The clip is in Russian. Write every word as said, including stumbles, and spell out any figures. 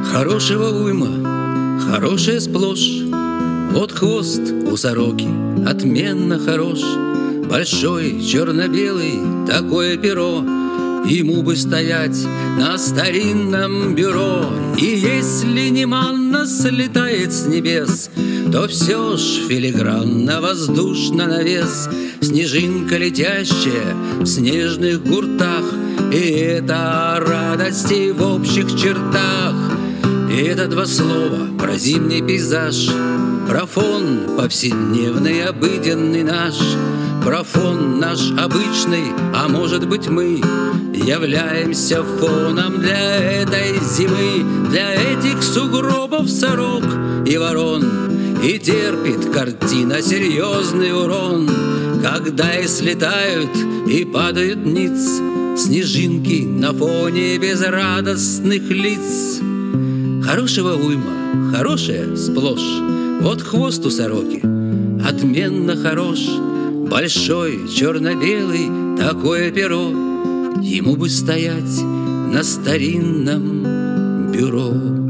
Хорошего уйма, хорошее сплошь. Вот хвост у сороки отменно хорош. Большой, черно-белый, такое перо. Ему бы стоять на старинном бюро. И если не манна слетает с небес, то все ж филигранно-воздушно навес. Снежинка летящая в снежных гуртах, и это о радости в общих чертах. И это два слова про зимний пейзаж, про фон повседневный, обыденный наш, про фон наш обычный, а может быть мы являемся фоном для этой зимы, для этих сугробов сорок и ворон. И терпит картина серьезный урон, когда и слетают, и падают ниц снежинки на фоне безрадостных лиц. Хорошего уйма, хорошее сплошь. Вот хвост у сороки отменно хорош. Большой, черно-белый, такое перо. Ему бы стоять на старинном бюро.